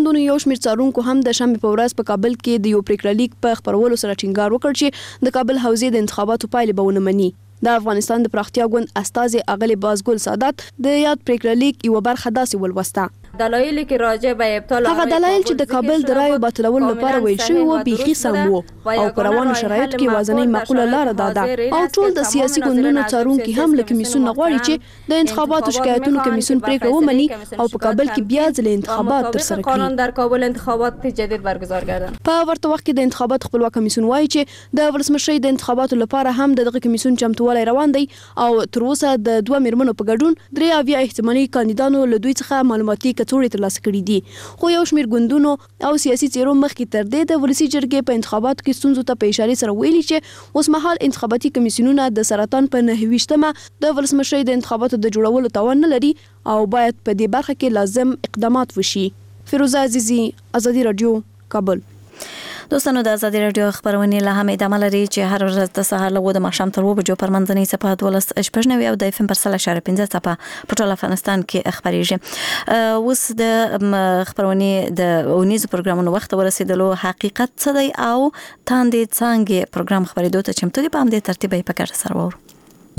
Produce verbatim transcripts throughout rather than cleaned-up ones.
ګوندونو یو شمېر څارونکو هم د شنبې په ورځ په کابل کې د یو پریکړه لیک په خپرولو سره ټینګار وکړ چې د کابل حوزې د انتخاباتو پایلې به ونه مني. د افغانستان د پراختیا ګوند استازي اغلې بازګل سادات د یاد پریکړه لیک یو برخه داسې ولوسته. دلایلی که راجع به ابطال هغه دلایل چې د کابل د رایو باطلولو لپاره ویل شوی و بیخي سم وو او په روانو شرایطو کې وازنۍ معقوله لاره دا ده او ټول د سیاسي ګوندونو څارونکي هم له کمیسیون غواړي چې د انتخاباتو شکایتونو کمیسیون پریکړه ومني او په کابل کې بیا ځلې انتخابات ترسره کړي. در کابل انتخابات جدید برگزار کردن. په ورته وخت کې د انتخابات خپلواک کمیسیون وایي چې د ولسمشرۍ د انتخاباتو لپاره هم دغه کمیسیون چمتووالی روان دی او تر اوسه د دوه میرمنو په ګډون درې اویا احتمالي کاندیدانو له دوی څخه معلوماتي کڅوړې ترلاسه کړي دي. خو یو شمېر ګوندونو او سیاسي څیرو مخکې تر دې د ولسي جرګې په انتخاباتو کې ستونزو ته په اشارې سره ویلي چې اوسمهال انتخاباتي کمیسیونونه د سرطان په نهه ویشتمه د ولسمشرۍ د انتخاباتو د جوړولو توان نه لري او باید په دې برخه کې لازم اقدامات وشي. فیروزه عزیزی، آزادي رادیو، کابل. دوستانو د آزادي رادیو خبرونه له هم ادامه لري چې هر ورځ د سهار له د ماښام تر اوه بجو پر منځنۍ صفحه دولس شپږ نوي او د اف ام پر سل اشاره پنځه صفحه په ټول افغانستان کې خبريږي. اوس د خبرونه د اونیز پروګرامونو وخت ورسېدلو. حقیقت څه دی او تاندې څنګه پروګرام خبرېدو ته چمتو دي په همدې ترتیب یې په کار سره وور.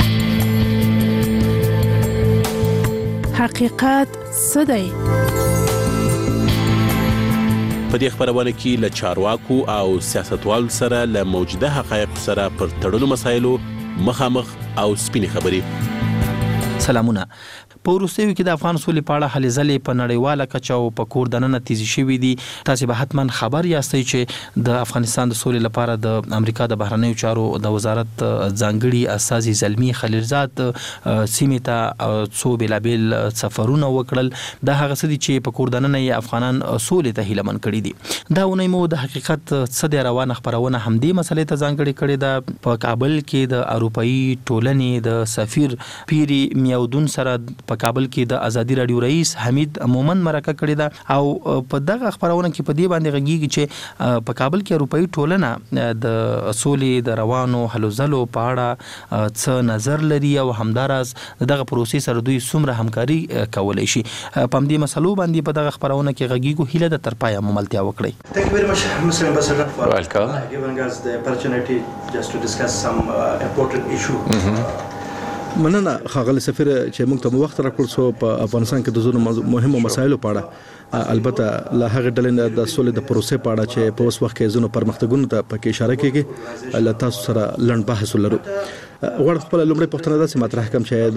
حقیقت څه دی؟ په دې خبرونه کې له چارواکو او سیاستوالو سره له موجوده حقایق سره پر تړلو مسایلو مخامخ او سپینې خبرې. سلامونه. په روسیو کې د افغان سولې په اړه هلې ځلې په نړیواله کچه او په کور دننه تیزی شوې دي. تاسو به حتما خبر یاستئ چې د افغانستان د سولې لپاره د امریکا د بهرنیو چارو د وزارت ځانګړي استازي زلمی خلیلزاد سیمې ته څو بېلابېل سفرونه وکړل. دا هغه څه دي چې په کور دننه یې افغانان سولې ته هیلهمن کړي دي. دا اونۍ مو د حقیقت څه دی روانه خبرونه همدې مسلې ته ځانګړې کړې ده. په کابل کې د اروپایي ټولنې د سفیر پیری میاودون سره په کابل کې د آزادي رادیو رئیس حمید مومن مرکه کړې ده او په دغه خبرونه کې په دې باندې غږیږي چې په کابل کې اروپایي ټولنه د سولې د روانو هلو ځلو په اړه څه نظر لري او همداراز دغه پروسې سره دوی څومره همکاري کولای شي. په همدې مسلو باندې په دغه خبرونه کې غږیږو. هیله د تر پایه مملتیا وکړئ. Thank you very much, Mister Ambassador, for Welcome. giving us the opportunity just to discuss some uh, important issue. Mm-hmm. مننه ښاغلی سفیر چې موږ ته وخت راکړ څو په افغانستان کې د ځینو مهمو مسایلو په اړه البته له هغه ډلې د سولې د پروسې په اړه چې په اوس وخت کې ځینو پرمختګونو ته پکې اشاره کیږي له تاسو سره لنډ بحث ولرو. غواړم خپل لومړی پوښتنه داسې مطرح کړم چې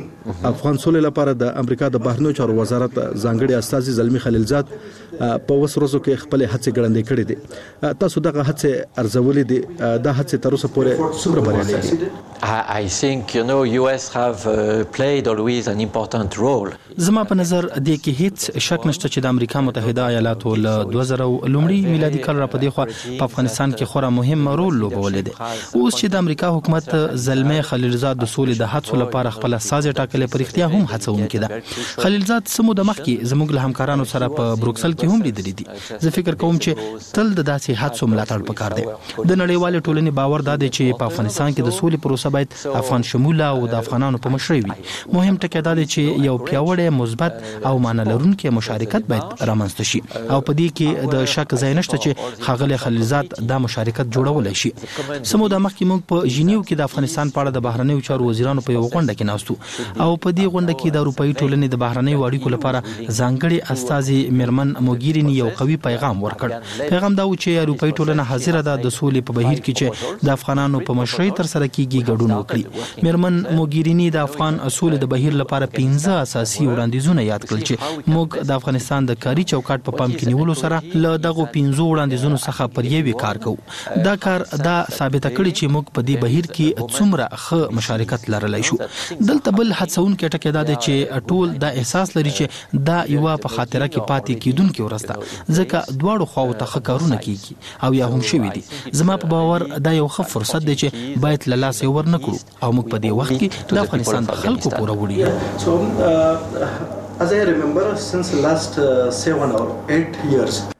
د افغان سولې لپاره د امریکا د بهرنیو چارو وزارت ځانګړي استازي زلمی خلیلزاد په اوس ورځو کې خپل هڅې ګړندې کړې دي. تاسو دغه هڅې ارزولې دي. دا هڅې تر اوسه پورې څومره بریالۍ دي؟ I think you know U S have uh, played always an important role. زما په نظر دې کې هیڅ شک نشته چې د امریکا متحده ایالاتو له دوه زره لومړي میلادي کال را پدې خو په افغانستان کې خورا مهم رول لوبولی دی. اوس چې د امریکا حکومت زلمی خلیلزاد د سولې د هڅو لپاره خپل استازي ټاکلې پر اختیار هم هڅونکې ده. خلیلزاد سمو د مخکې زموږ له همکارانو سره په بروکسل کې هم لیدلې دي. زه فکر کوم چې تل د داسې هڅو ملاتړ پکار دی. د نړیوالې ټولنې باور دا دی چې په افغانستان کې د سولې پروسه باید افغان شموله او د افغانانو په مشرۍ وي. مهم ټکی دا دی چې یو پیاوړی مثبت او معنی لرونکی مشارکت باید رامنځته شي او په دې کې د شک ځای نشته چې ښاغلی خلیلزاد دا مشارکت جوړولی شي. سمو د مخکې موږ په ژینیو کې د افغانستان په اړه د بهرنیو چارو وزیرانو په یو غونډه کې ناست وو او په دې غونډه کې د اروپایي ټولنې د بهرنیو اړیکو لپاره ځانګړي استازي میرمن موګیریني یو قوي پیغام ورکړ. پیغام دا و چې اروپایي ټولنه حاضره ده د سولې په بهیر کې چې د افغانانو په مشرۍ تر سره کیږي ګډون وکړي. میرمن موګیریني د افغان سولې د بهیر لپاره پنځه اساسي وړاندیزونه یاد کړل چې موږ د افغانستان د کاري چوکاټ په پام کې نیولو سره له دغه پنځو وړاندیزونو څخه پر یوې کار کوو. دا کار دا ثابته کړي چې موږ په دې بهیر کې څومره ښه مشارکت لرلی شو. دلته بل هڅونکی ټکی دا دی چې ټول دا احساس لري چې دا یوه په خاطره کې پاتې کیدونکې ورځ ده ځکه دواړو خواو ته ښه کارونه کیږي او یا هم شوي دي. زما په باور دا یو ښه فرصت دی چې باید له لاسه ور نه کړو او موږ په دې وخت کې د افغانستان د خلکو پوره وړي. So uh, as I remember since the last uh, seven or eight years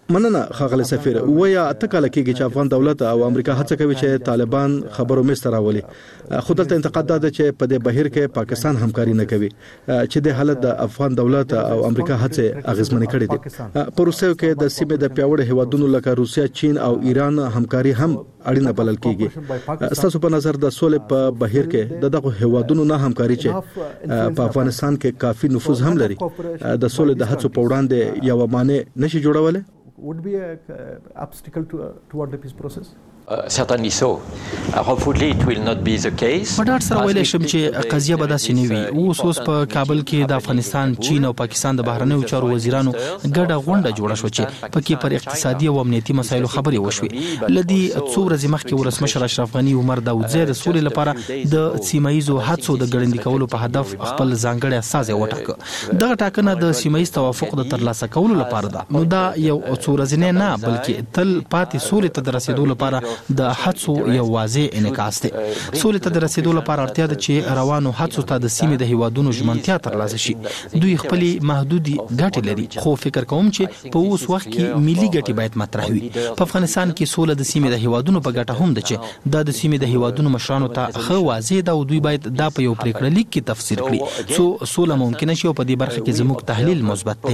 مننه ښاغلی سفیر. ویا اته کاله کېږي چې افغان دولت او امریکا هڅه کوي چې طالبان خبرو مېز ته راولي، خو دلته انتقاد ده چې په دې بهیر کې پاکستان همکاري نه کوي چې د حالت د افغان دولت او امریکا هڅه اغیزمنې کړې دي. په روسیه کې د سیمې د پیاوړو هیوادونو لکه روسیا، چین او ایران همکاري هم اړینه بلل کېږي. ستاسو په نظر د سولې په بهیر کې دغه هیوادونو نه همکاري چې په افغانستان کې کافي نفوذ هم لري د سولې د هڅو په وړاندې یو مانع نشي جوړولای؟ would be a uh, obstacle to, uh, toward the peace process? Uh, certainly so. Uh, hopefully it will not be the case. په ډاډ سره ویلی شم چې قضیه به داسې نه وي. اوس اوس په کابل کې د افغانستان، چین او پاکستان د بهرنیو چارو وزیرانو ګډه غونډه جوړه شوه چې پکې پر اقتصادي او امنیتي مسایلو خبرې وشوې. له دې څو ورځې مخکې ولسمشر اشرف غني عمر داودزی د سولې لپاره د سیمه ییزو هڅو د ګړندي کولو په هدف خپل ځانګړی استازی وټاکه. دغه ټاکنه د سیمه ییز توافق د ترلاسه کولو لپاره ده. نو دا یو څو ورځې نه بلکې تل پاتې سولې ته د رسیدو لپاره د هڅو یو واضح انعکاس دی. سولې ته د رسیدو لپاره اړتیا ده چې روانو هڅو ته د سیمې د هیوادونو ژمنتیا ترلاسه شي. دوی خپلې محدودي ګټې لري، خو فکر کوم چې په اوس وخت کې ملي ګټې باید مطرح وي. په افغانستان کې سوله د سیمې د هیوادونو په ګټه هم ده چې دا د سیمې د هیوادونو مشرانو ته ښه واضح ده او دوی باید دا په یو پریکړه لیک کې تفسیر کړي څو سوله ممکنه شي. او په دې برخه کې زموږ تحلیل مثبت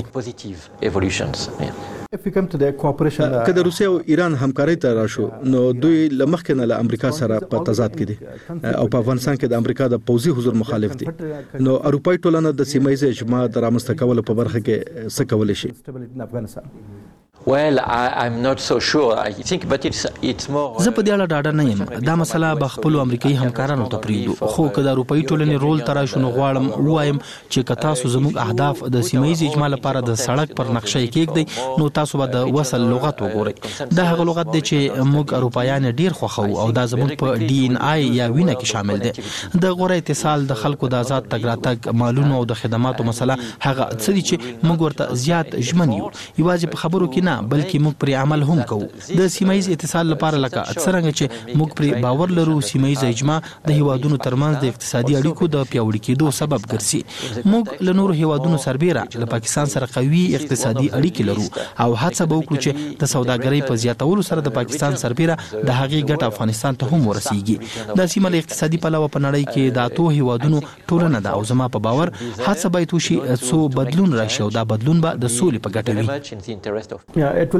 دی. که د روسیې او ایران همکارۍ ته راشو، نو دوی له مخکې نه له امریکا سره په تضاد کې دي او په افغانستان کې د امریکا د پوځي حضور مخالف دي. نو اروپایي ټولنه د سیمه ییز اجماع د رامنځته کولو په برخه کې څه کولی شي؟ Well, I, I'm not so sure. I think, but it's it's more. زه په دې اړه ډاډه نه یم. دا مسله به خپل امریکایي همکارانو ته پریږدو. خو که د اروپایي ټولنې رول ته راشو، نو غواړم ووایم چې که تاسو زموږ اهداف د سیمه ییز اجماع لپاره د سړک پر نقشه یې کېږدئ، نو تاسو به د وصل لغت وګورئ. دا هغه لغت دی چې موږ اروپایان ډیر خوښوو او دا زموږ په ډي ان آی یا وینه کې شامل دی. د غوره اتصال، د خلکو د آزاد تګ راتګ، مالونو او د خدماتو مسله هغه څه دي چې موږ ورته زیات ژمن یو. یوازې په خبرو کې نه بلکې موږ پر عمل هم کوو. د سیمه ییز اتصال لپاره لکه څرنګه چې موږ پر باور لرو، سیمه ییز اجماع د هیوادونو ترمنځ د اقتصادي اړیکو د پیاوړي کېدو سبب ګرځي. موږ له نورو هیوادونو سربېره له پاکستان سره قوي اقتصادي اړیکې لرو او هڅه به وکړو چې د سوداګرۍ په زیاتولو سره د پاکستان سربېره د هغې ګټه افغانستان ته هم ورسیږي. دا سیمه له اقتصادي پلوه په نړۍ کې د اتو هیوادونو ټولنه ده او زما په باور هڅه باید وشي څو بدلون راشي او دا بدلون به د سولې په ګټه وي.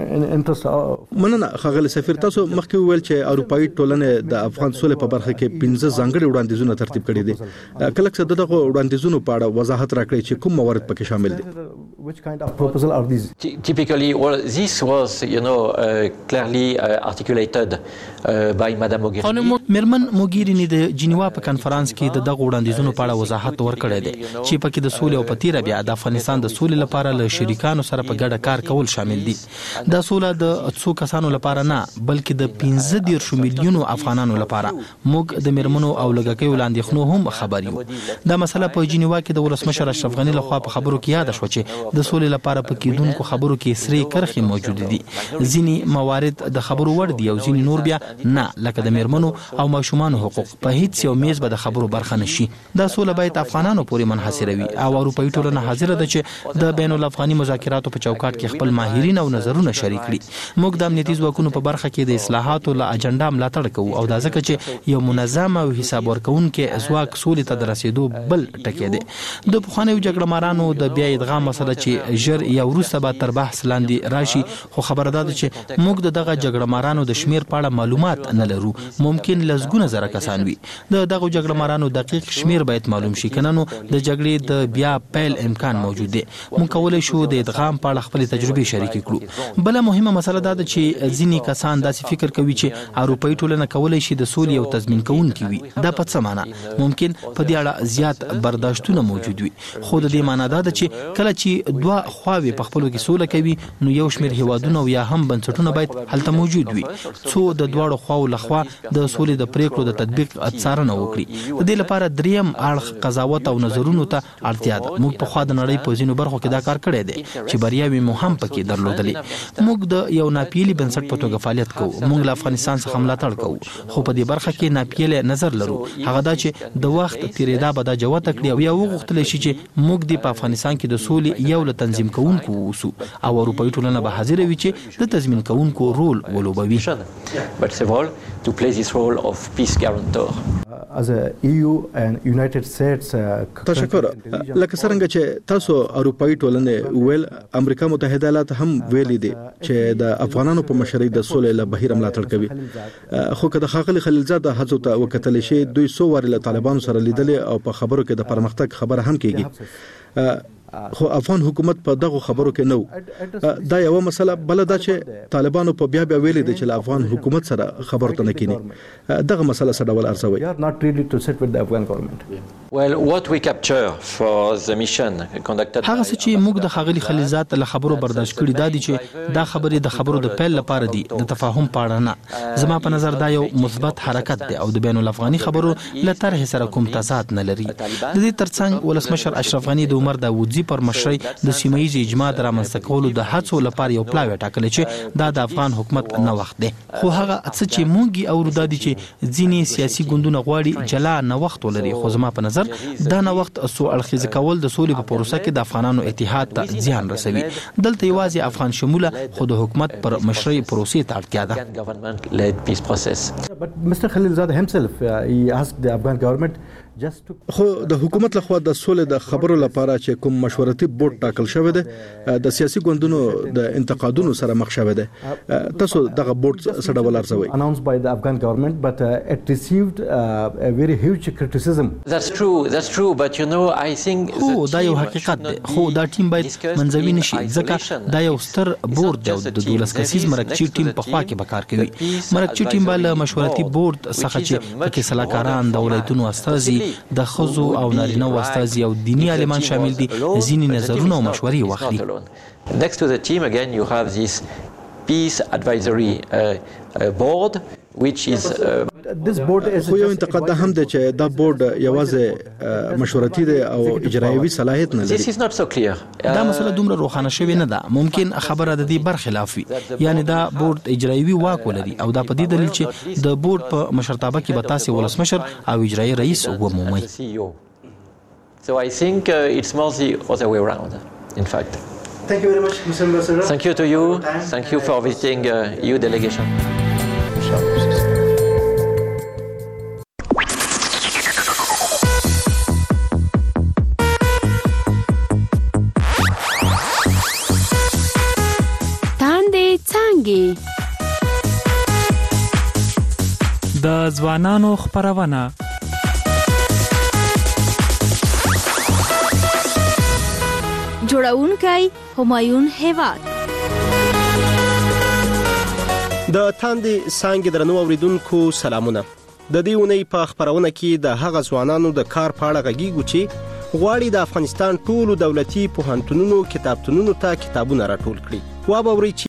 مننه ښاغلی سفیر. تاسو مخکې وویل چې اروپایي ټولنې د افغان سولې په برخه کې پنځه ځانګړي وړاندیزونه ترتیب کړي دي. کله چې دغه وړاندیزونو په اړه وضاحت راکړئ چې کوم موارد پکې شامل دي؟ Which kind of proposal are these? Typically, well, this was, you know, uh, clearly uh, articulated uh, by Madame Mogherini. خانم مرمن موګیرینی د جنیوا په کانفرنس کې د دغه وړاندیزونو په اړه وضاحت ورکړی دی چې پکې د سولې او پتیره بیا د افغانستان د سولې لپاره له شریکانو سره په ګډه کار کول شامل دي. دا سوله د څو کسانو لپاره نه بلکې د پنځه دیرشو میلیونو افغانانو لپاره. موږ د میرمنو او لږکیو له اندېښنو هم خبر یو. دا مسله په جنیوا کې د ولسمشر اشرف غني لخوا په خبرو کې یاد شوه چې د سولې لپاره په کېدونکو خبرو کې سرې کرښې موجود دي. ځینې موارد د خبرو وړ دي او ځینې نور بیا نه، لکه د میرمنو او ماشومانو حقوق په هیڅ یو میز به د خبرو برخه نشي. دا سوله باید افغانانو پورې منحصره وي او اروپایي ټولنه حاضره ده چې د بین الافغاني مذاکراتو په چوکاټ کې خپل ماهرین او نظرونه شریک کړي. موږ د امنیتي ځواکونو په برخه کې د اصلاحاتو له اجنډا ملاتړ کوو او دا ځکه چې یو منظم او حساب ورکوونکی ځواک سولې ته د رسیدو بل ټکی دی. د پخوانیو جګړه مارانو د بیا ادغام مسله چې ژر یا وروسته به تر بحث لاندې راشي، خو خبره ده چې موږ د دغه جګړه مارانو د شمیر په اړه معلومات نه لرو. ممکن لسګونه زره کسان وي. د دغه جګړه مارانو دقیق شمیر باید معلوم شي، کنه نو د جګړې د بیا پیل امکان موجود دی. موږ کولی شو د ادغام په اړه خپل تجربې شریکې کړو. بله مهمه مسله دا ده چې ځینې کسان داسې فکر کوي چې اروپایي ټولنه کولی شي د سولې او تضمین کوونکي وي. دا په څه معنی؟ ممکن په دې اړه زیات برداشتونه موجود وي، خو د دې معنی دا ده چې کله چې دوه خواوې په خپلو کې سوله کوي، نو یو شمېر هیوادونه او یا هم بنسټونه باید هلته موجود وي څو د دواړو خواو لخوا د سولې د پریکړو د تطبیق څارنه وکړي. د دې لپاره دریم اړخ قضاوت او نظرونو ته اړتیا ده. موږ پخوا د نړۍ په ځینو برخو کې دا کار کړی دی چې بریاوې مو هم پکې درلودلې. موږ د یو ناپیلي بنسټ په توګه فعالیت کوو. موږ له افغانستان څخه ملاتړ کوو، خو په دې برخه کې ناپیلي نظر لرو. هغه دا چې د وخت تیریدا به دا جوته کړي او یا وغوښتل شي چې موږ د افغانستان کې د سولې یو له تنظیم کوونکو اوسو او اروپایي ټولنه به حاضر وي چې د تضمین کوونکو رول ولوبوي. But several to play this role of peace guarantor. As a E U and United States تشکر. لکه څنګه چې تاسو اروپایي ټولنه ویل، امریکا متحده ایالات هم ویلي دي چې د افغانانو په مشرۍ د سولې له بهیر ملاتړ کوي. خو که د ښاغلي خلیلزاد هڅو ته وکتل شي، دوی څو وارې له طالبانو سره لیدلې او په خبرو کې د پرمختګ خبره هم کیږي. خو افغان حکومت په دغه خبرو کې نو. دا یو مسله بل دا چې طالبانو په بیا بیا ویلي دي چې له افغان حکومت سره خبرو ته نه کینی. دغه مسله څه ډول ارزوي؟ not really to sit with the Afghan government. Well, what we capture for the mission conducted هغه څه چې موږ د ښاغلي خلیلزاد له خبرو برداشت کړي دا دي چې دا خبرې د خبرو د پیل لپاره دي، د تفاهم په اړه نه. زما په نظر دا یو مثبت حرکت دی او د بین الافغاني خبرو له طرح سره کوم تضاد نه لري. د دې ترڅنګ ولسمشر اشرف غني د عمر داوودزي پر مشرۍ د سیمه‌ییز اجماع د رامنځته کولو د هڅو لپاره یو پلاوی ټاکلی چې دا د افغان حکومت نه وخت دی. خو هغه څه چې موږ اورو دا دي چې ځینې سیاسي ګوندونه غواړي جلا نه وخت ولري. خو زما په نظر دا نه وخت سو اړخیز کول د سولې په پروسه کې د افغانانو اتحاد ته زیان رسوي. دلته یوازې افغان شموله خو د حکومت پر مشرۍ پروسې ته اړتیا ده. But Mister Khalilzad himself uh, he asked the Afghan government خو د حکومت لخوا د سولې د خبرو لپاره چې کوم مشورتي بورډ ټاکل شوی دی د سیاسي ګوندونو د انتقادونو سره مخ شوی دی. تاسو دغه بورډ څه ډول ارزوي؟ announced by the Afghan government but uh, it received uh, a very huge criticism. That's true that's true but you know I think خو دا یو حقیقت دی. خو دا ټیم باید منځوي نشي ځکه دا یو ستر بورډ دی او د دولس کسیز مرکچي ټیم په خوا کې به کار کوي. مرکچي ټیم به له مشورتي بورډ څخه چې پکې سلاکاران د ولایتونو استازي د خزو او نارینه واستازي او دینی عالمان شامل دي ځینې نظرونه او مشورې واخلي. Next to the team again you have this peace advisory uh, uh, board which is uh, this board is خو یو انتقاد هم دی چې دا بورډ یوازې مشورتي دی او اجرایوي صلاحیت نه لري. This is not so clear. دا مسله دومره روښانه شوې نه ده. ممکن خبره د دې برخلاف وي، یعنی دا بورډ اجرایوي واک ولري او دا په دې دلیل چې د بورډ په مشرتابه کې به تاسې ولسمشر او اجرایي رئیس ومومئ. So I think uh, it's more the other way around in fact. Thank you very much, Mister Ambassador. Thank you to you. Thank you for visiting uh, E U delegation. د ځوانانو خپرونه جوړونکی همایون هیواد. د تاندې څانګې درنو اوریدونکو سلامونه. د دې اونۍ په خپرونه کې د هغه ځوانانو د کار په اړه غږیږو چې غواړي د افغانستان ټولو دولتي پوهنتونونو کتابتونونو ته کتابونه راټول کړي. وابورئ چې